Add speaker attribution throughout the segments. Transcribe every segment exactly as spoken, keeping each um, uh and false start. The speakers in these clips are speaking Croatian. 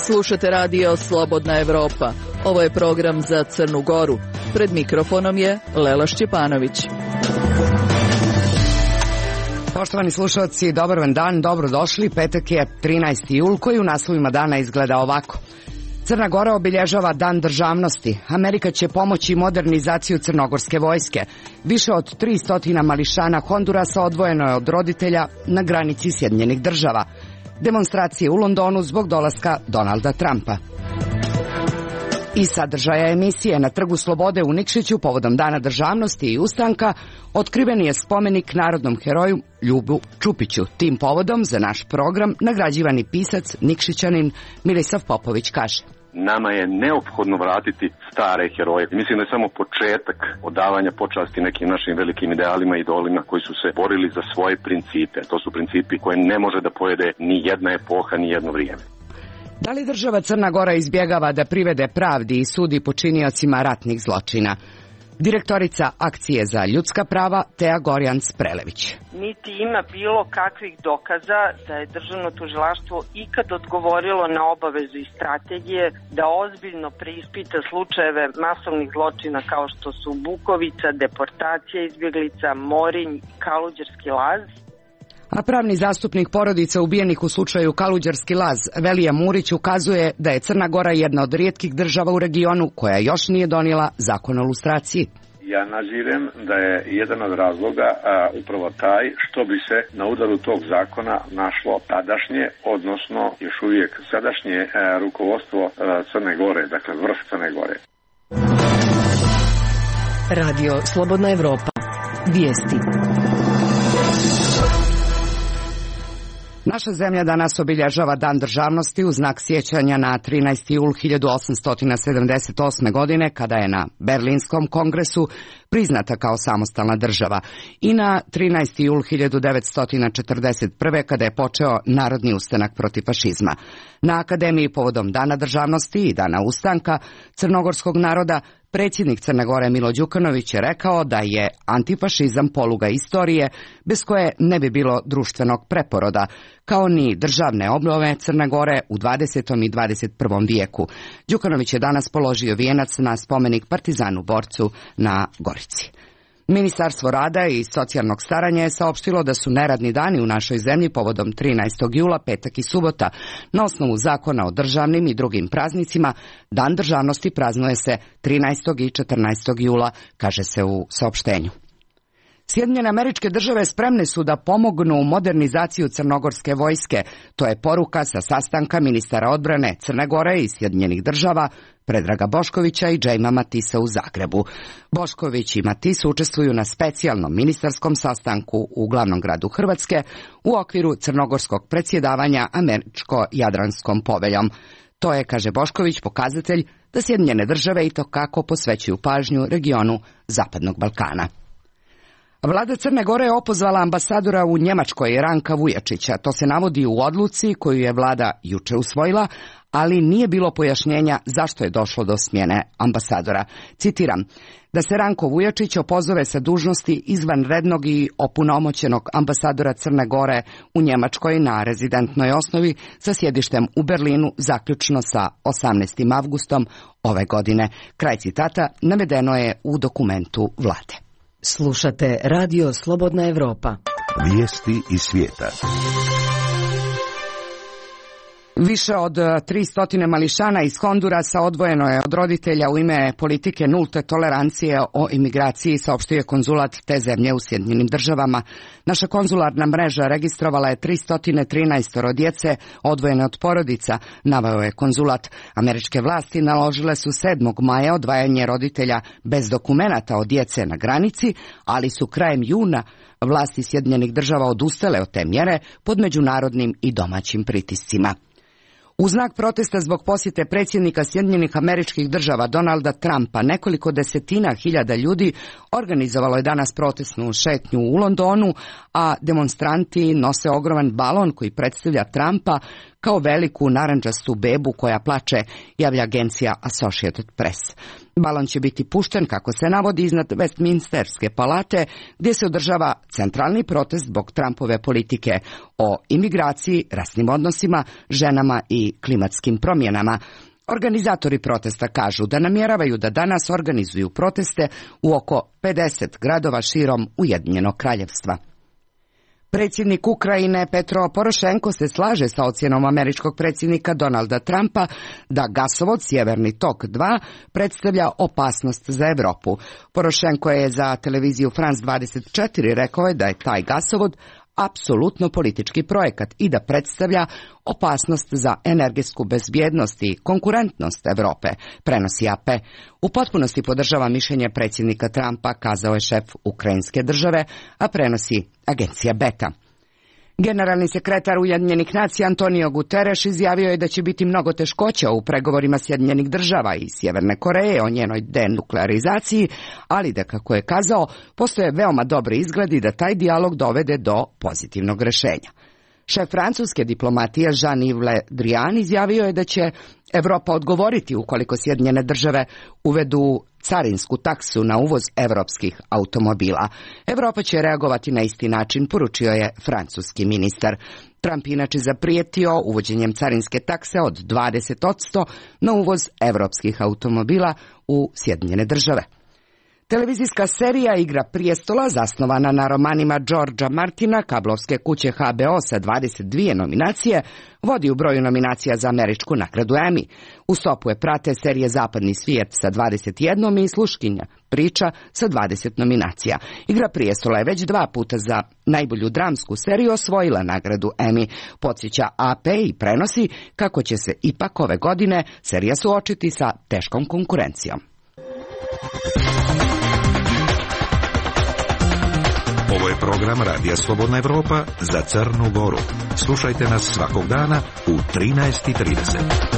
Speaker 1: Slušate radio Slobodna Evropa. Ovo je program za Crnu Goru. Pred mikrofonom je Lela Šćepanović.
Speaker 2: Poštovani slušalci, dobar vam dan, dobrodošli. Petak je trinaesti jul koji u naslovima dana izgleda ovako. Crna Gora obilježava Dan državnosti. Amerika će pomoći modernizaciju crnogorske vojske. Više od tristo mališana Hondurasa odvojeno je od roditelja na granici Sjedinjenih država. Demonstracije u Londonu zbog dolaska Donalda Trumpa. I sadržaja emisije na Trgu Slobode u Nikšiću povodom Dana državnosti i ustanka otkriven je spomenik narodnom heroju Ljubu Čupiću. Tim povodom za naš program nagrađivani pisac Nikšićanin Milisav Popović kaže:
Speaker 3: nama je neophodno vratiti stare heroje. Mislim da je samo početak odavanja počasti nekim našim velikim idealima i idolima koji su se borili za svoje principe. To su principi koje ne može da pojede ni jedna epoha, ni jedno vrijeme.
Speaker 2: Da li država Crna Gora izbjegava da privede pravdi i sudi počiniocima ratnih zločina? Direktorica Akcije za ljudska prava Teja Gorjan-Sprelević.
Speaker 4: Niti ima bilo kakvih dokaza da je državno tužilaštvo ikad odgovorilo na obavezu i strategije da ozbiljno preispita slučajeve masovnih zločina kao što su Bukovica, deportacija izbjeglica, Morinj, Kaluđerski laz.
Speaker 2: A pravni zastupnik porodica ubijenih u slučaju Kaluđerski laz Velija Murić ukazuje da je Crna Gora jedna od rijetkih država u regionu koja još nije donijela zakon o lustraciji.
Speaker 5: Ja nazirem da je jedan od razloga a, upravo taj što bi se na udaru tog zakona našlo tadašnje, odnosno još uvijek sadašnje a, rukovodstvo a, Crne Gore, dakle vrh Crne Gore.
Speaker 6: Radio Slobodna Evropa. Vijesti.
Speaker 2: Naša zemlja danas obilježava Dan državnosti u znak sjećanja na trinaesti jul hiljadu osamsto sedamdeset osme. godine kada je na Berlinskom kongresu priznata kao samostalna država i na trinaesti jul hiljadu devetsto četrdeset prve. kada je počeo narodni ustanak protiv fašizma. Na Akademiji povodom Dana državnosti i Dana ustanka crnogorskog naroda predsjednik Crne Gore Milo Đukanović je rekao da je antifašizam poluga istorije bez koje ne bi bilo društvenog preporoda, kao ni državne obnove Crne Gore u dvadesetom i dvadeset prvom vijeku. Đukanović je danas položio vijenac na spomenik partizanu borcu na Gorici. Ministarstvo rada i socijalnog staranja je saopštilo da su neradni dani u našoj zemlji povodom trinaestog jula, petak i subota. Na osnovu zakona o državnim i drugim praznicima, Dan državnosti praznuje se trinaestog i četrnaestog jula, kaže se u saopštenju. Sjedinjene Američke Države spremne su da pomognu u modernizaciju crnogorske vojske. To je poruka sa sastanka ministara odbrane Crne Gore i Sjedinjenih Država Predraga Boškovića i Džejma Matisa u Zagrebu. Bošković i Matis učestvuju na specijalnom ministarskom sastanku u glavnom gradu Hrvatske u okviru crnogorskog predsjedavanja Američko-Jadranskom poveljom. To je, kaže Bošković, pokazatelj da Sjedinjene Države itekako posvećuju pažnju regionu Zapadnog Balkana. Vlada Crne Gore je opozvala ambasadora u Njemačkoj Ranka Vujačića. To se navodi u odluci koju je vlada juče usvojila, ali nije bilo pojašnjenja zašto je došlo do smjene ambasadora. Citiram: da se Ranko Vujačić opozove sa dužnosti izvanrednog i opunomoćenog ambasadora Crne Gore u Njemačkoj na rezidentnoj osnovi sa sjedištem u Berlinu zaključno sa osamnaestim avgustom ove godine. Kraj citata navedeno je u dokumentu vlade.
Speaker 6: Slušate Radio Slobodna Evropa.
Speaker 7: Vijesti iz svijeta.
Speaker 2: Više od tristo mališana iz Hondurasa odvojeno je od roditelja u ime politike nulte tolerancije o imigraciji, saopštio je konzulat te zemlje u Sjedinjenim Državama. Naša konzularna mreža registrovala je tristo trinaest djece odvojene od porodica, naveo je konzulat. Američke vlasti naložile su sedmog maja odvajanje roditelja bez dokumenata od djece na granici, ali su krajem juna vlasti Sjedinjenih Država odustale od te mjere pod međunarodnim i domaćim pritiscima. U znak protesta zbog posjete predsjednika Sjedinjenih Američkih Država Donalda Trumpa, nekoliko desetina hiljada ljudi organizovalo je danas protestnu šetnju u Londonu, a demonstranti nose ogroman balon koji predstavlja Trumpa kao veliku narandžastu bebu koja plače, javlja agencija Associated Press. Balon će biti pušten, kako se navodi, iznad Westminsterske palate, gdje se održava centralni protest zbog Trumpove politike o imigraciji, rasnim odnosima, ženama i klimatskim promjenama. Organizatori protesta kažu da namjeravaju da danas organizuju proteste u oko pedeset gradova širom Ujedinjenog kraljevstva. Predsjednik Ukrajine Petro Porošenko se slaže sa ocjenom američkog predsjednika Donalda Trumpa da gasovod Sjeverni tok dva predstavlja opasnost za Europu. Porošenko je za televiziju France dvadeset četiri rekao je da je taj gasovod apsolutno politički projekat i da predstavlja opasnost za energetsku bezbjednost i konkurentnost Europe, prenosi A P. U potpunosti podržava mišljenje predsjednika Trumpa, kazao je šef ukrajinske države, a prenosi agencija Beta. Generalni sekretar Ujedinjenih nacija Antonio Guterres izjavio je da će biti mnogo teškoća u pregovorima Sjedinjenih država i Sjeverne Koreje o njenoj denuklearizaciji, ali da, kako je kazao, postoje veoma dobri izgledi da taj dijalog dovede do pozitivnog rješenja. Šef francuske diplomatije Jean-Yves Le Drian izjavio je da će Europa odgovoriti ukoliko Sjedinjene države uvedu carinsku taksu na uvoz europskih automobila. Europa će reagovati na isti način, poručio je francuski ministar. Trump inače zaprijetio uvođenjem carinske takse od dvadeset posto na uvoz europskih automobila u Sjedinjene države. Televizijska serija Igra prijestola, zasnovana na romanima Georgea Martina, kablovske kuće H B O sa dvadeset dvije nominacije, vodi u broju nominacija za američku nagradu Emmy. U stopu je prate serije Zapadni svijet sa dvadeset jednom i Sluškinja priča sa dvadeset nominacija. Igra prijestola je već dva puta za najbolju dramsku seriju osvojila nagradu Emmy. Podsjeća A P i prenosi kako će se ipak ove godine serija suočiti sa teškom konkurencijom.
Speaker 7: Ovo je program Radija Slobodna Evropa za Crnu Goru. Slušajte nas svakog dana u trinaest i trideset.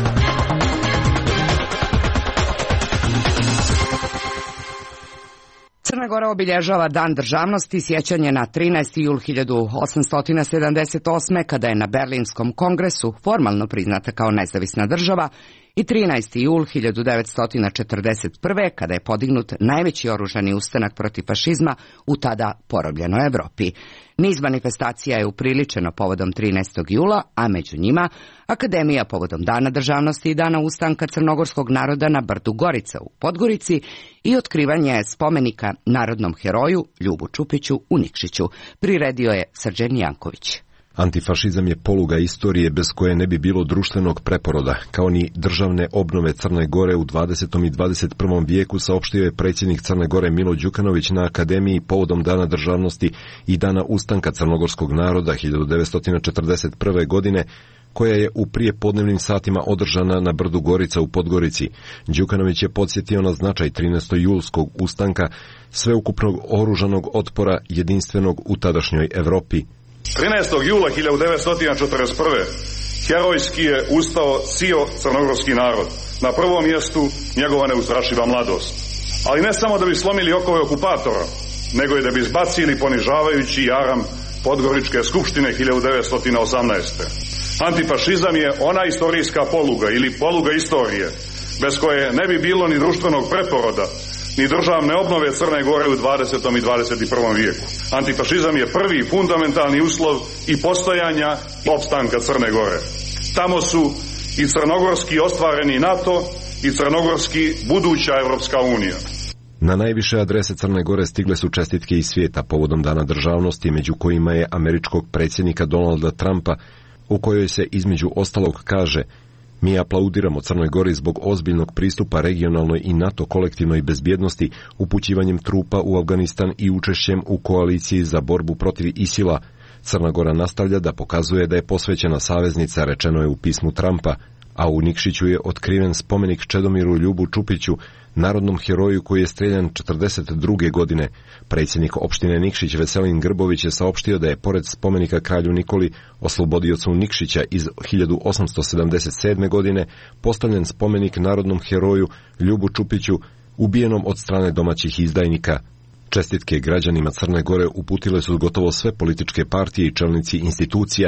Speaker 2: Crna Gora obilježava Dan državnosti, sjećanje na trinaesti jul hiljadu osamsto sedamdeset osme. kada je na Berlinskom kongresu formalno priznata kao nezavisna država, i trinaesti jul hiljadu devetsto četrdeset prve. kada je podignut najveći oružani ustanak protiv fašizma u tada porobljenoj Europi. Niz manifestacija je upriličeno povodom trinaestog jula, a među njima Akademija povodom Dana državnosti i Dana ustanka crnogorskog naroda na brdu Gorica u Podgorici i otkrivanje spomenika narodnom heroju Ljubu Čupiću u Nikšiću. Priredio je Srđan Janković.
Speaker 8: Antifašizam je poluga istorije bez koje ne bi bilo društvenog preporoda, kao ni državne obnove Crne Gore u dvadesetom i dvadeset prvom vijeku, saopštio je predsjednik Crne Gore Milo Đukanović na Akademiji povodom Dana državnosti i Dana ustanka crnogorskog naroda hiljadu devetsto četrdeset prve. godine, koja je u prijepodnevnim satima održana na brdu Gorica u Podgorici. Đukanović je podsjetio na značaj trinaestojulskog ustanka, sveukupnog oružanog otpora jedinstvenog u tadašnjoj Evropi.
Speaker 9: trinaestog jula hiljadu devetsto četrdeset prve. herojski je ustao cio crnogorski narod. Na prvom mjestu njegova neustrašiva mladost. Ali ne samo da bi slomili okove okupatora, nego i da bi izbacili ponižavajući jaram Podgoričke skupštine hiljadu devetsto osamnaeste. Antifašizam je ona istorijska poluga ili poluga istorije, bez koje ne bi bilo ni društvenog preporoda, ni državne obnove Crne Gore u dvadesetom i dvadeset prvom vijeku. Antifašizam je prvi fundamentalni uslov i postojanja opstanka Crne Gore. Tamo su i crnogorski ostvareni NATO i crnogorski buduća Evropska unija.
Speaker 8: Na najviše adrese Crne Gore stigle su čestitke iz svijeta povodom Dana državnosti, među kojima je američkog predsjednika Donalda Trumpa, u kojoj se između ostalog kaže: mi aplaudiramo Crnoj Gori zbog ozbiljnog pristupa regionalnoj i NATO kolektivnoj bezbjednosti, upućivanjem trupa u Afganistan i učešćem u koaliciji za borbu protiv ISIL-a. Crna Gora nastavlja da pokazuje da je posvećena saveznica, rečeno je u pismu Trumpa, a u Nikšiću je otkriven spomenik Čedomiru Ljubu Čupiću, narodnom heroju koji je streljan četrdeset druge. godine. Predsjednik opštine Nikšić Veselin Grbović je saopštio da je pored spomenika kralju Nikoli, oslobodiocu Nikšića iz hiljadu osamsto sedamdeset sedme. godine, postavljen spomenik narodnom heroju Ljubu Čupiću, ubijenom od strane domaćih izdajnika. Čestitke građanima Crne Gore uputile su gotovo sve političke partije i čelnici institucija,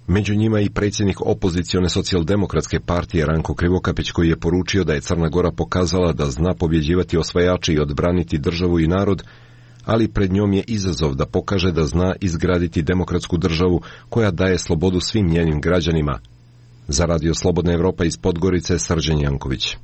Speaker 8: Među njima i predsjednik opozicione socijaldemokratske partije Ranko Krivokapić, koji je poručio da je Crna Gora pokazala da zna pobjeđivati osvajače i odbraniti državu i narod, ali pred njom je izazov da pokaže da zna izgraditi demokratsku državu koja daje slobodu svim njenim građanima. Za Radio Slobodna Evropa iz Podgorice, Srđan Janković.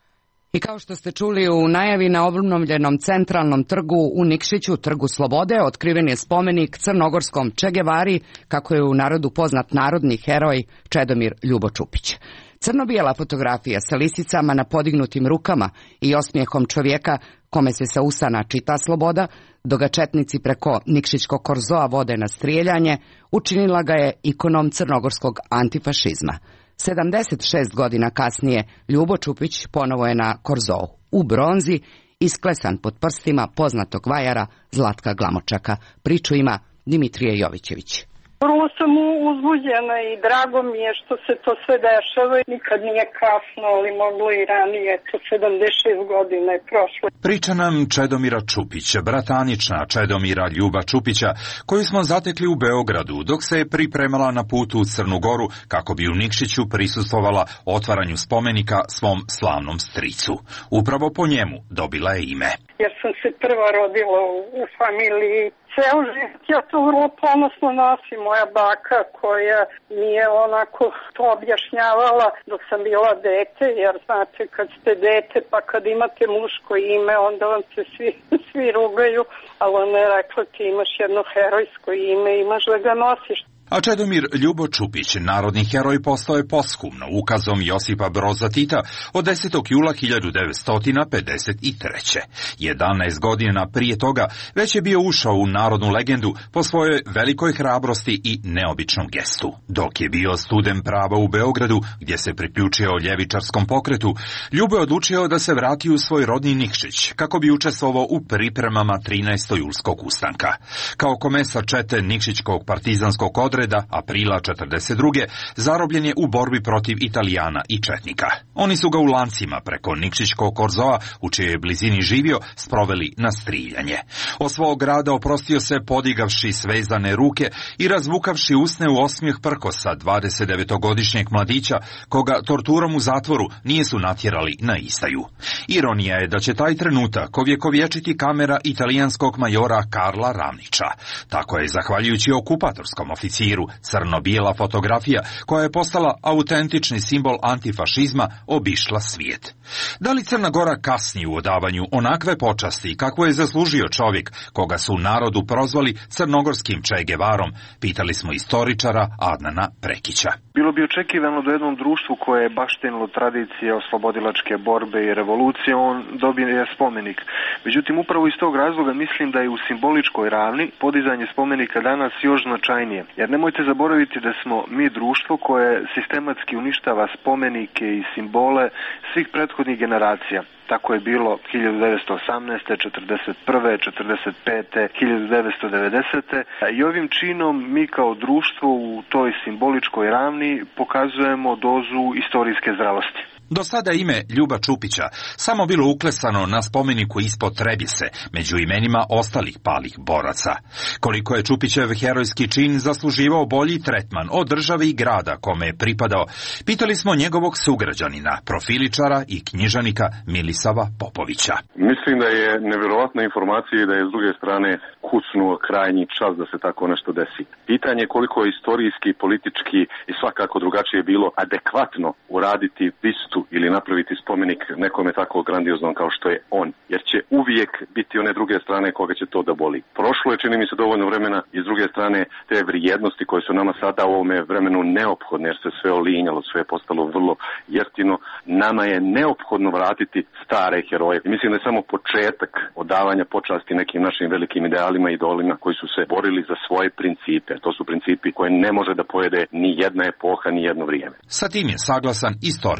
Speaker 2: I kao što ste čuli u najavi, na obnovljenom centralnom trgu u Nikšiću, Trgu Slobode, otkriven je spomenik crnogorskom Che Guevari, kako je u narodu poznat narodni heroj Čedomir Ljubo Čupić. Crno-bijela fotografija sa lisicama na podignutim rukama i osmijehom čovjeka kome se sa usana čita sloboda, dok ga četnici preko Nikšićkog korzoa vode na strijeljanje, učinila ga je ikonom crnogorskog antifašizma. sedamdeset šest godina kasnije Ljubo Čupić ponovo je na korzou, u bronzi, isklesan pod prstima poznatog vajara Zlatka Glamočaka. Priču ima Dimitrije Jovićević.
Speaker 10: Prvo sam uzbuđena i drago mi je što se to sve dešava. Nikad nije kasno, ali moglo i ranije. To sedamdeset šest godina je prošlo.
Speaker 11: Priča nam Čedomira Čupića, bratanična Čedomira Ljuba Čupića, koju smo zatekli u Beogradu dok se je pripremala na putu u Crnu Goru kako bi u Nikšiću prisustvovala otvaranju spomenika svom slavnom stricu. Upravo po njemu dobila je ime.
Speaker 10: Jer sam se prva rodila u, u familiji. Ceo život ja to vrlo ponosno nosim. Moja baka koja mi je onako to objašnjavala dok sam bila dete, jer znate kad ste dete pa kad imate muško ime onda vam se svi, svi rugaju, ali ona je rekla ti imaš jedno herojsko ime, imaš da ga nosiš.
Speaker 11: A Čedomir Ljubo Čupić, narodni heroj, postao je posthumno ukazom Josipa Broza Tita od desetog jula hiljadu devetsto pedeset treće. jedanaest godina prije toga već je bio ušao u narodnu legendu po svojoj velikoj hrabrosti i neobičnom gestu. Dok je bio student prava u Beogradu, gdje se priključio ljevičarskom pokretu, Ljubo je odlučio da se vrati u svoj rodni Nikšić, kako bi učestvovao u pripremama trinaestog julskog ustanka. Kao komesar čete Nikšićkog partizanskog odreda aprila četrdeset druge zarobljen je u borbi protiv Italijana i četnika. Oni su ga u lancima preko Nikšićkog korzoa, u čijoj blizini živio, sproveli na striljanje. Od svog grada oprostio se podigavši svezane ruke i razvukavši usne u osmijeh prkosa dvadesetdevetogodišnjeg mladića, koga torturom u zatvoru nijesu natjerali na istaju. Ironija je da će taj trenutak ovjekovječiti kamera italijanskog majora Karla Ravnića. Tako je, zahvaljujući okupatorskom oficiru, crno-bijela fotografija, koja je postala autentični simbol antifašizma, obišla svijet. Da li Crna Gora kasni u odavanju onakve počasti kako je zaslužio čovjek koga su narodu prozvali crnogorskim Che Guevarom, pitali smo istoričara Adnana Prekića.
Speaker 12: Bilo bi očekivano da jednom društvu koje je baštenilo tradicije oslobodilačke borbe i revolucije, on dobije spomenik. Međutim, upravo iz tog razloga mislim da je u simboličkoj ravni podizanje spomenika danas još značajnije. Jer nemojte zaboraviti da smo mi društvo koje sistematski uništava spomenike i simbole svih prethodnih generacija. Tako je bilo hiljadu devetsto osamnaeste, četrdeset prve, četrdeset pete, hiljadu devetsto devedesete. I ovim činom mi kao društvo u toj simboličkoj ravni pokazujemo dozu istorijske zrelosti.
Speaker 11: Do sada ime Ljuba Čupića samo bilo uklesano na spomeniku ispod Trebise, među imenima ostalih palih boraca. Koliko je Čupićev herojski čin zasluživao bolji tretman od države i grada kome je pripadao, pitali smo njegovog sugrađanina, profiličara i knjižanika Milisava Popovića.
Speaker 3: Mislim da je nevjerovatna informacija i da je s druge strane kucnuo krajnji čas da se tako nešto desi. Pitanje je koliko je istorijski, politički i svakako drugačije bilo adekvatno uraditi bistu ili napraviti spomenik nekome tako grandioznom kao što je on, jer će uvijek biti one druge strane koga će to da boli. Prošlo je, čini mi se, dovoljno vremena i s druge strane te vrijednosti koje su nama sada u ovome vremenu neophodne, jer se sve olinjalo, sve je postalo vrlo jeftino. Nama je neophodno vratiti stare heroje. Mislim da je samo početak odavanja počasti nekim našim velikim idealima i idolima koji su se borili za svoje principe. To su principi koje ne može da pojede ni jedna epoha, ni jedno vrijeme.
Speaker 11: Sa tim je saglasan istoričar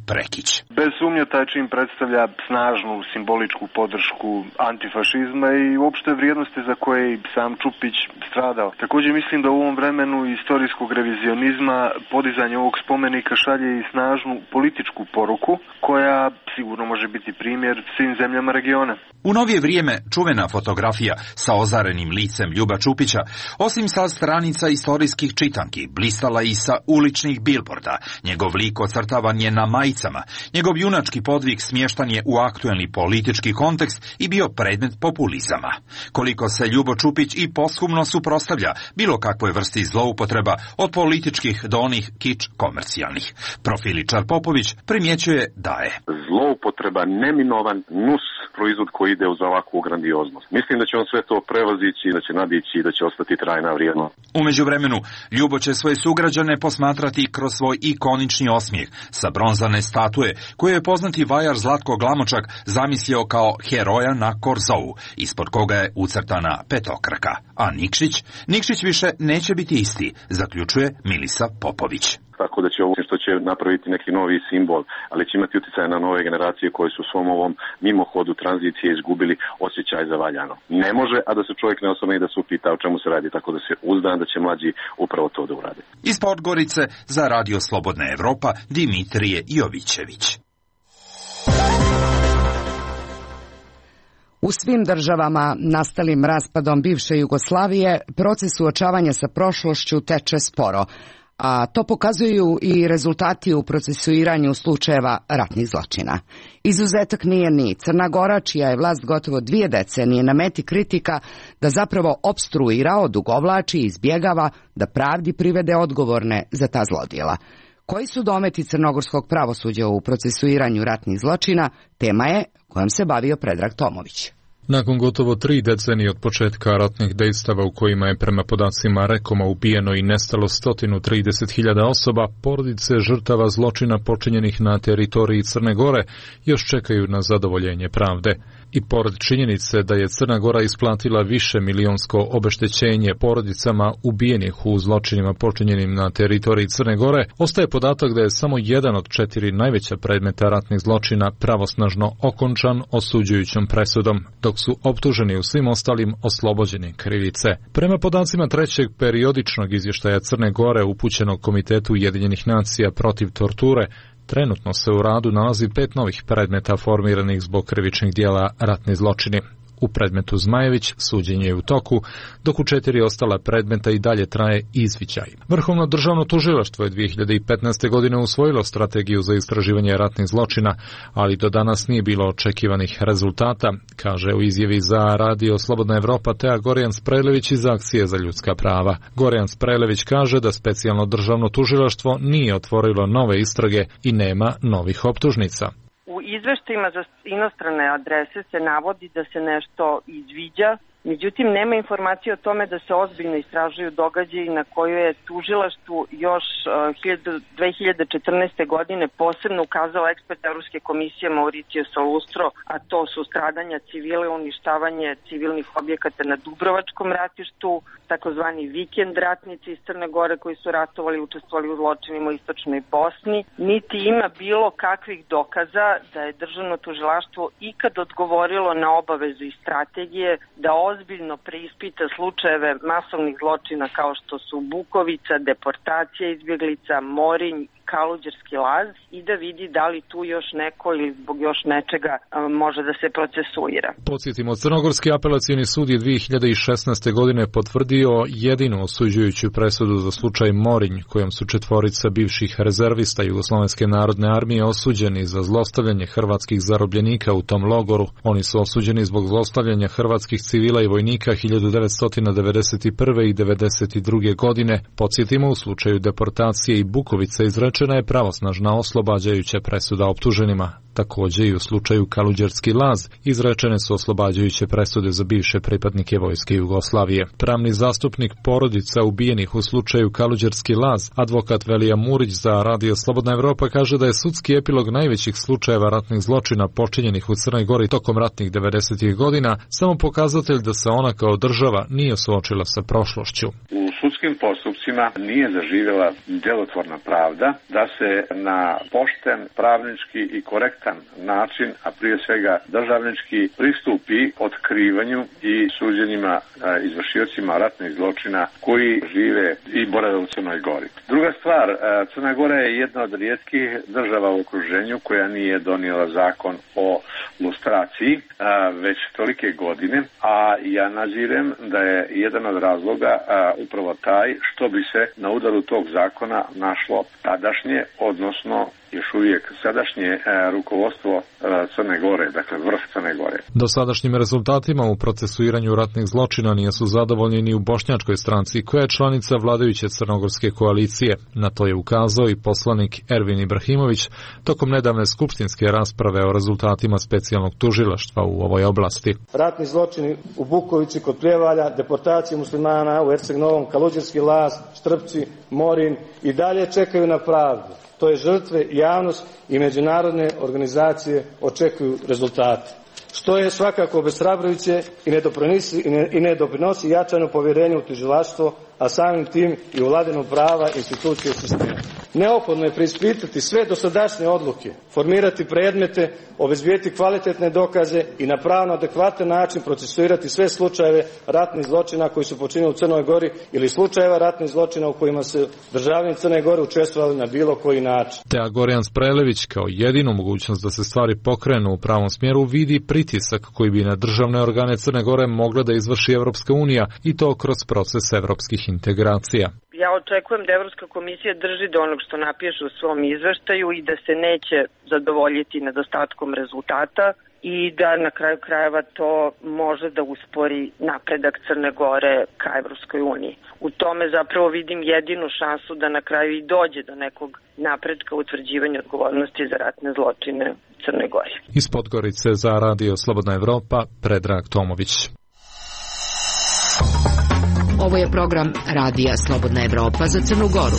Speaker 11: Prekić.
Speaker 12: Bez sumnje taj čin predstavlja snažnu simboličku podršku antifašizma i uopšte vrijednosti za koje i sam Čupić stradao. Također mislim da u ovom vremenu istorijskog revizionizma podizanje ovog spomenika šalje i snažnu političku poruku koja sigurno može biti primjer svim zemljama regiona.
Speaker 11: U novije vrijeme čuvena fotografija sa ozarenim licem Ljuba Čupića, osim sa stranica istorijskih čitanki, blistala i sa uličnih bilborda. Njegov lik ocrtavan je na majicama, njegov junački podvig smještan je u aktuelni politički kontekst i bio predmet populizama. Koliko se Ljubo Čupić i posthumno suprotstavlja bilo kakvoj vrsti zloupotreba od političkih do onih kič komercijalnih. Profiličar Popović primjećuje da je
Speaker 3: zloupotreba neminovan nus proizvod koji ide uz ovakvu grandioznost. Mislim da će on sve to prevazići, da će nadići i da će ostati trajna vrijednost.
Speaker 11: U međuvremenu, Ljubo će svoje sugrađane posmatrati kroz svoj ikonični osmijeh sa bronzane statue, koju je poznati vajar Zlatko Glamočak zamislio kao heroja na Korzovu, ispod koga je ucrtana petokraka. A Nikšić? Nikšić više neće biti isti, zaključuje Milisa Popović.
Speaker 3: Tako da će ovo što će napraviti neki novi simbol, ali će imati utjecaj na nove generacije koje su u svom ovom mimohodu tranzicije izgubili osjećaj za valjano. Ne može, a da se čovjek ne osvrne i da se upita o čemu se radi, tako da se uzdam da će mlađi upravo to da urade.
Speaker 11: Iz Podgorice za Radio Slobodna Evropa Dimitrije Jovićević.
Speaker 2: U svim državama nastalim raspadom bivše Jugoslavije proces suočavanja sa prošlošću teče sporo, a to pokazuju i rezultati u procesuiranju slučajeva ratnih zločina. Izuzetak nije ni Crna Gora, čija je vlast gotovo dvije decenije na meti kritika da zapravo opstruira, odugovlači i izbjegava da pravdi privede odgovorne za ta zlodjela. Koji su dometi crnogorskog pravosuđa u procesuiranju ratnih zločina, tema je kojom se bavio Predrag Tomović.
Speaker 13: Nakon gotovo tri decenije od početka ratnih dejstava u kojima je prema podacima Rekoma ubijeno i nestalo sto trideset hiljada osoba, porodice žrtava zločina počinjenih na teritoriji Crne Gore još čekaju na zadovoljenje pravde. I pored činjenice da je Crna Gora isplatila više milionsko obeštećenje porodicama ubijenih u zločinima počinjenim na teritoriji Crne Gore, ostaje podatak da je samo jedan od četiri najveća predmeta ratnih zločina pravosnažno okončan osuđujućom presudom, dok su optuženi u svim ostalim oslobođeni krivice. Prema podacima trećeg periodičnog izvještaja Crne Gore upućenog Komitetu Ujedinjenih nacija protiv torture, trenutno se u radu nalazi pet novih predmeta formiranih zbog krivičnih dijela ratni zločini. U predmetu Zmajević suđenje je u toku, dok u četiri ostala predmeta i dalje traje izviđaj. Vrhovno državno tužilaštvo je dvije hiljade petnaeste. godine usvojilo strategiju za istraživanje ratnih zločina, ali do danas nije bilo očekivanih rezultata, kaže u izjavi za Radio Slobodna Evropa Teja Gorjan Sprelević iz Akcije za ljudska prava. Gorjan Sprelević kaže da specijalno državno tužilaštvo nije otvorilo nove istrage i nema novih optužnica.
Speaker 4: U izveštajima za inostrane adrese se navodi da se nešto izviđa, međutim nema informacije o tome da se ozbiljno istražuju događaji na koju je tužilaštvu još dve hiljade četrnaeste. godine posebno ukazala ekspert Evropske komisije Mauricio Salustro, a to su stradanja civile, uništavanje civilnih objekata na Dubrovačkom ratištu, takozvani vikend ratnici iz Crne Gore koji su ratovali i učestvovali u zločinima u istočnoj Bosni, niti ima bilo kakvih dokaza da je državno tužilaštvo ikad odgovorilo na obavezu i strategije da ozbiljno preispita slučajeve masovnih zločina kao što su Bukovica, deportacija izbjeglica, Morinj, Kaluđerski laz i da vidi da li tu još neko ili zbog još nečega može da se procesuira.
Speaker 13: Podsjetimo, Crnogorski apelacioni sud je dvije hiljade šesnaeste. godine potvrdio jedinu osuđujuću presudu za slučaj Morinj, kojom su četvorica bivših rezervista Jugoslovenske narodne armije osuđeni za zlostavljanje hrvatskih zarobljenika u tom logoru. Oni su osuđeni zbog zlostavljanja hrvatskih civila i vojnika hiljadu devetsto devedeset prve. i devedeset druge. godine. Podsjetimo, u slučaju deportacije i Bukovice izrečena je pravosnažna oslobađajuća presuda optuženima. Također i u slučaju Kaluđerski laz izrečene su oslobađajuće presude za bivše pripadnike vojske Jugoslavije. Pravni zastupnik porodica ubijenih u slučaju Kaluđerski laz, advokat Velija Murić za Radio Slobodna Evropa, kaže da je sudski epilog najvećih slučajeva ratnih zločina počinjenih u Crnoj Gori tokom ratnih devedesetih godina samo pokazatelj da se ona kao država nije suočila sa prošlošću.
Speaker 5: U sudskim postupcima kojima nije zaživjela djelotvorna pravda, da se na pošten, pravnički i korektan način, a prije svega državnički, pristupi otkrivanju i suđenjima izvršiocima ratnih zločina koji žive i borave u Crnoj Gori. Druga stvar, Crna Gora je jedna od rijetkih država u okruženju koja nije donijela zakon o lustraciji već tolike godine, a ja nazirem da je jedan od razloga upravo taj što bi se na udaru tog zakona našlo tadašnje, odnosno još uvijek sadašnje e, rukovodstvo e, Crne Gore, dakle vrh Crne Gore.
Speaker 13: Dosadašnjim rezultatima u procesuiranju ratnih zločina nisu zadovoljni ni u bošnjačkoj stranci, koja je članica vladajuće crnogorske koalicije. Na to je ukazao i poslanik Ervin Ibrahimović tokom nedavne skupštinske rasprave o rezultatima specijalnog tužilaštva u ovoj oblasti.
Speaker 14: Ratni zločini u Bukovici kod Prijevalja, deportacije muslimana u Erceg Novom, Kaluđerski Las, Štrpci, Morin i dalje čekaju na pravdu. To je žrtve, javnost i međunarodne organizacije očekuju rezultate. Što je svakako obeshrabrujuće i ne doprinosi, i ne doprinosi jačanju povjerenja u tužilaštvo, a samim tim i u vladavinu prava institucije sistema. Neophodno je preispitati sve dosadašnje odluke, formirati predmete, obezbijeti kvalitetne dokaze i na pravno adekvatan način procesuirati sve slučajeve ratnih zločina koji su počinili u Crnoj Gori ili slučajeva ratnih zločina u kojima se državljani Crne Gore učestvovali na bilo koji način.
Speaker 13: Te Gorjan Sprelević kao jedinu mogućnost da se stvari pokrenu u pravom smjeru vidi pritisak koji bi na državne organe Crne Gore mogla da izvrši Evropska unija i to kroz proces evropskih integracija.
Speaker 4: Ja očekujem da Evropska komisija drži do onog što napiše u svom izveštaju i da se neće zadovoljiti nedostatkom rezultata i da na kraju krajeva to može da uspori napredak Crne Gore ka Evropskoj uniji. U tome zapravo vidim jedinu šansu da na kraju i dođe do nekog napredka u utvrđivanju odgovornosti za ratne zločine u Crnoj Gori.
Speaker 13: Iz Podgorice za Radio Slobodna Evropa, Predrag Tomović.
Speaker 6: Ovo je program Radija Slobodna Evropa za Crnu Goru.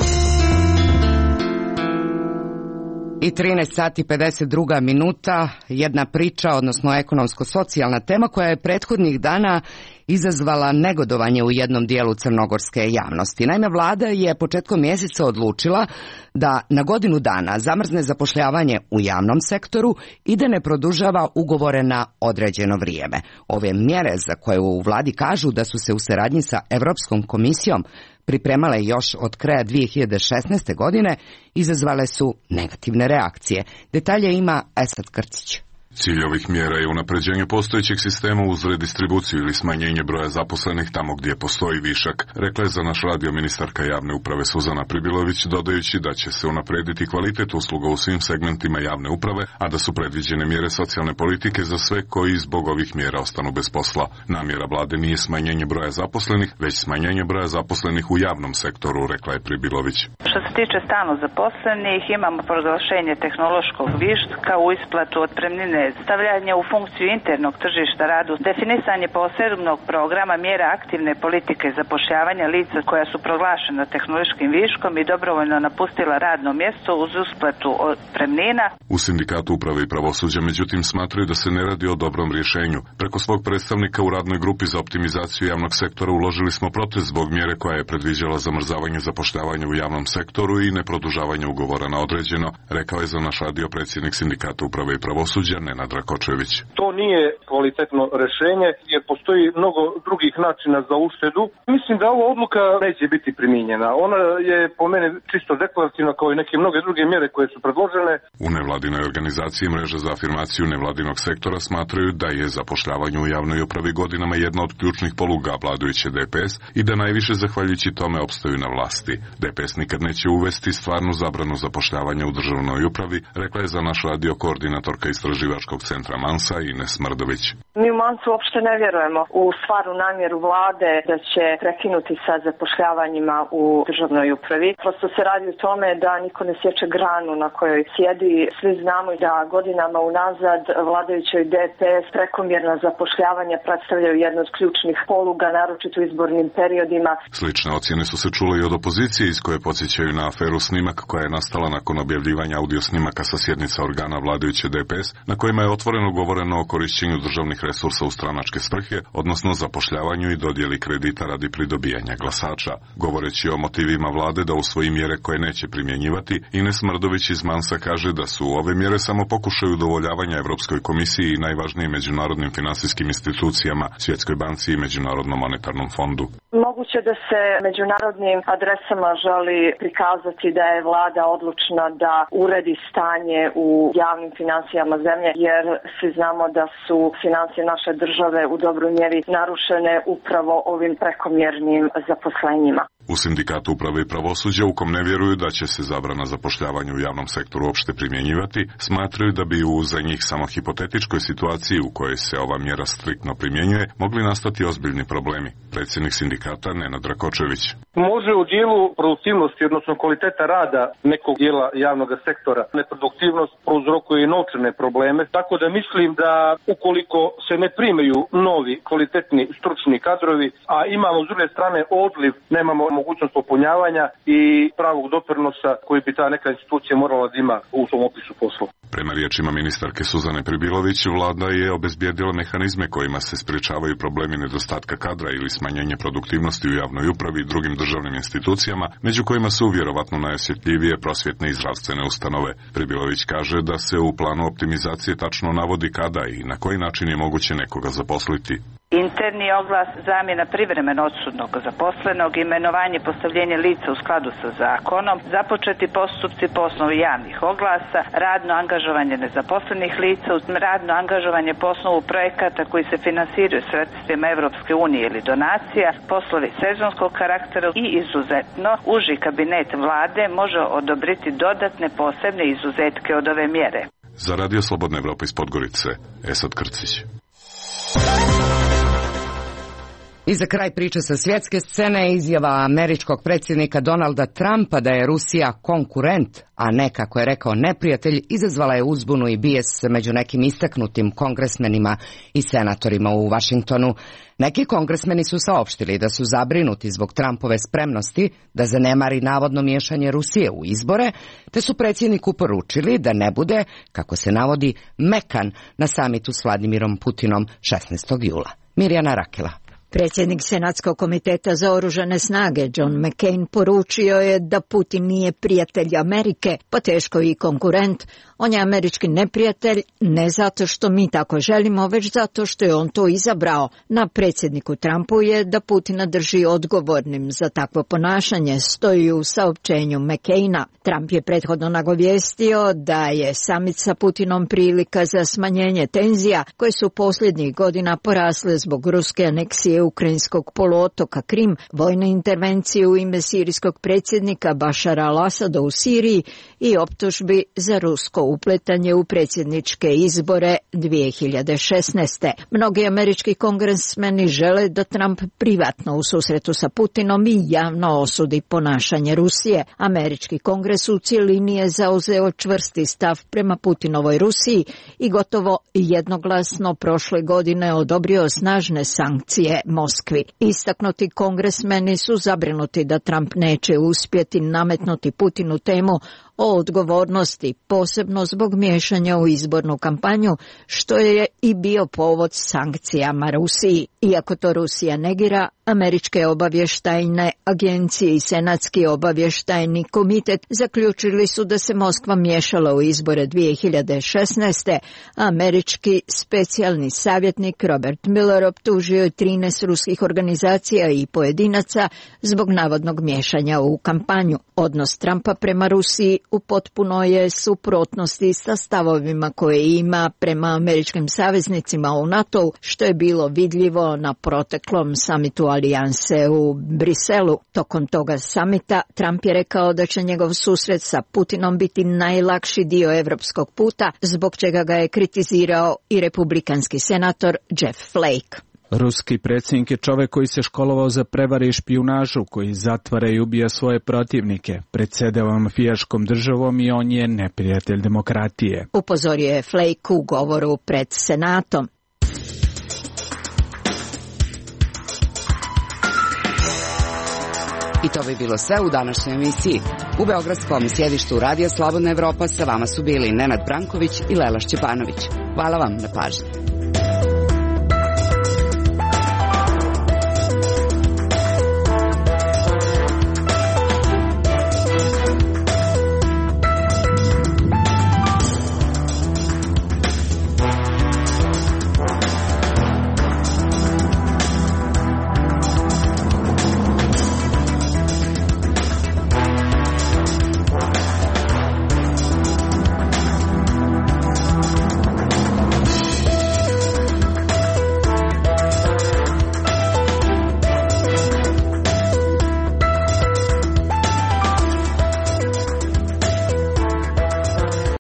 Speaker 2: I trinaest sati pedeset dva minuta, jedna priča, odnosno ekonomsko-socijalna tema koja je prethodnih dana izazvala negodovanje u jednom dijelu crnogorske javnosti. Naime, vlada je početkom mjeseca odlučila da na godinu dana zamrzne zapošljavanje u javnom sektoru i da ne produžava ugovore na određeno vrijeme. Ove mjere za koje u vladi kažu da su se u saradnji sa Evropskom komisijom pripremale još od kraja dvije hiljade šesnaeste. godine, izazvale su negativne reakcije. Detalje ima Esad Krcić.
Speaker 15: Cilj ovih mjera je unapređenje postojećeg sistema uz redistribuciju ili smanjenje broja zaposlenih tamo gdje postoji višak, rekla je za naš radio ministarka javne uprave Suzana Pribilović, dodajući da će se unaprijediti kvalitet usluga u svim segmentima javne uprave, a da su predviđene mjere socijalne politike za sve koji zbog ovih mjera ostanu bez posla. Namjera vlade nije smanjenje broja zaposlenih, već smanjenje broja zaposlenih u javnom sektoru, rekla je Pribilović.
Speaker 16: Što se tiče stalno zaposlenih, imamo proglašenje tehnološkog viška u isplatu otpremnine, stavljanje u funkciju internog tržišta radu, definisanje posebnog programa mjera aktivne politike zapošljavanja lica koja su proglašena tehnološkim viškom i dobrovoljno napustila radno mjesto uz isplatu otpremnina.
Speaker 15: U sindikatu uprave i pravosuđa međutim smatraju da se ne radi o dobrom rješenju. Preko svog predstavnika u radnoj grupi za optimizaciju javnog sektora uložili smo protest zbog mjere koja je predviđala zamrzavanje zapošljavanja u javnom sektoru i neprodužavanje ugovora na određeno, rekao je za naš radio predsjednik sindikata uprave i pravosuđa Nenad Rakočević.
Speaker 17: To nije kvalitetno rješenje jer postoji mnogo drugih načina za uštedu. Mislim da ova odluka neće biti primijenjena. Ona je po meni čisto deklarativna kao i neke mnoge druge mjere koje su predložene.
Speaker 15: U nevladinoj organizaciji Mreža za afirmaciju nevladinog sektora smatraju da je zapošljavanje u javnoj upravi godinama jedna od ključnih poluga vladajuće D P S i da najviše zahvaljujući tome opstaju na vlasti. D P S nikad neće uvesti stvarnu zabranu zapošljavanja u državnoj upravi, rekla je za naš radio koordinatorka istraživačkog centra Mansa Ines Mrdović.
Speaker 18: Mi u Mansu uopšte ne vjerujemo u stvarnu namjeru vlade da će prekinuti sa zapošljavanjima u državnoj upravi. Prosto se radi o tome da niko ne sječe granu na kojoj sjedi. Svi znamo da godinama unazad vladajućoj D P S prekomjerna zapošljavanja predstavljaju jedno od ključnih poluga, naročito u izbornim periodima.
Speaker 15: Slične ocjene su se čule i od opozicije iz koje podsjećaju na aferu Snimak koja je nastala nakon objavljivanja audio snimaka sa sjednica organa vladajuće D P S na koje kojima je otvoreno govoreno o korišćenju državnih resursa u stranačke svrhe, odnosno zapošljavanju i dodjeli kredita radi pridobijanja glasača. Govoreći o motivima vlade da usvoji mjere koje neće primjenjivati, Ines Mrdović iz Mansa kaže da su ove mjere samo pokušaj udovoljavanja Evropskoj komisiji i najvažnijim međunarodnim finansijskim institucijama, Svjetskoj banci i Međunarodnom monetarnom fondu.
Speaker 18: Moguće da se međunarodnim adresama želi prikazati da je vlada odlučna da uredi stanje u javnim financijama zemlje, jer svi znamo da su financije naše države u dobroj mjeri narušene upravo ovim prekomjernim zaposlenjima.
Speaker 15: U Sindikatu uprave i pravosuđa, u kom ne vjeruju da će se zabrana zapošljavanja u javnom sektoru uopšte primjenjivati, smatraju da bi u za njih samo hipotetičkoj situaciji u kojoj se ova mjera striktno primjenjuje mogli nastati ozbiljni problemi. Predsjednik sindikata Nenad Rakočević.
Speaker 17: Može u dijelu produktivnosti, odnosno kvaliteta rada nekog dijela javnog sektora, neproduktivnost prouzrokuje i novčane probleme, tako da mislim da ukoliko se ne primaju novi kvalitetni stručni kadrovi, a imamo s druge strane odliv, nemamo mogućnost popunjavanja i pravog doprinosa koji bi ta neka institucija morala da ima u svom opisu posla.
Speaker 15: Prema riječima ministarke Suzane Pribilović, vlada je obezbijedila mehanizme kojima se sprječavaju problemi nedostatka kadra ili smanjenje produktivnosti u javnoj upravi i drugim državnim institucijama, među kojima su vjerovatno najosjetljivije prosvjetne i zdravstvene ustanove. Pribilović kaže da se u planu optimizacije tačno navodi kada i na koji način je moguće nekoga zaposliti.
Speaker 16: Interni oglas, zamjena privremeno odsutnog zaposlenog, imenovanje, postavljenje lica u skladu sa zakonom, započeti postupci po osnovu javnih oglasa, radno angažovanje nezaposlenih lica, radno angažovanje po osnovu projekata koji se finansiraju sredstvima Evropske unije ili donacija, poslovi sezonskog karaktera i izuzetno uži kabinet vlade može odobriti dodatne posebne izuzetke od ove mjere.
Speaker 15: Za Radio Slobodna Evropa iz Podgorice, Esad Krcić.
Speaker 2: I za kraj priče sa svjetske scene izjava američkog predsjednika Donalda Trumpa da je Rusija konkurent, a ne, kako je rekao, neprijatelj, izazvala je uzbunu i bijes među nekim istaknutim kongresmenima i senatorima u Vašingtonu. Neki kongresmeni su saopštili da su zabrinuti zbog Trumpove spremnosti da zanemari navodno miješanje Rusije u izbore, te su predsjedniku poručili da ne bude, kako se navodi, mekan na samitu s Vladimirom Putinom šesnaestog jula. Mirjana Rakela.
Speaker 19: Predsjednik Senatskog komiteta za oružane snage John McCain poručio je da Putin nije prijatelj Amerike, pa teško i konkurent. On je američki neprijatelj ne zato što mi tako želimo, već zato što je on to izabrao. Na predsjedniku Trumpu je da Putina drži odgovornim za takvo ponašanje, stoji u saopćenju McCaina. Trump je prethodno nagovijestio da je samit sa Putinom prilika za smanjenje tenzija koje su posljednjih godina porasle zbog ruske aneksije ukrajinskog poluotoka Krim, vojne intervencije u ime sirijskog predsjednika Bašara al-Asada u Siriji i optužbi za rusko upletanje u predsjedničke izbore dvije hiljade šesnaeste. Mnogi američki kongresmeni žele da Trump privatno u susretu sa Putinom i javno osudi ponašanje Rusije. Američki kongres u cjelini je zauzeo čvrsti stav prema Putinovoj Rusiji i gotovo jednoglasno prošle godine odobrio snažne sankcije Moskvi. Istaknuti kongresmeni su zabrinuti da Trump neće uspjeti nametnuti Putinu temu o odgovornosti, posebno zbog miješanja u izbornu kampanju, što je i bio povod sankcijama Rusiji. Iako to Rusija negira, američke obavještajne agencije i Senatski obavještajni komitet zaključili su da se Moskva miješala u izbore dvije hiljade šesnaeste. Američki specijalni savjetnik Robert Mueller optužio je trinaest ruskih organizacija i pojedinaca zbog navodnog miješanja u kampanju. Odnos Trumpa prema Rusiji u potpuno je suprotnosti sa stavovima koje ima prema američkim saveznicima u NATO-u, što je bilo vidljivo na proteklom samitu alijanse u Briselu. Tokom toga samita Trump je rekao da će njegov susret sa Putinom biti najlakši dio evropskog puta, zbog čega ga je kritizirao i republikanski senator Jeff Flake.
Speaker 20: Ruski predsjednik je čovjek koji se školovao za prevare i špijunažu, koji zatvara i ubija svoje protivnike, predsjedava mafijaškom državom i on je neprijatelj demokratije.
Speaker 19: Upozorio je Flake u govoru pred Senatom.
Speaker 2: I to bi bilo sve u današnjoj emisiji. U beogradskom sjedištu Radija Slobodna Evropa sa vama su bili Nenad Branković i Lela Šćepanović. Hvala vam na pažnji.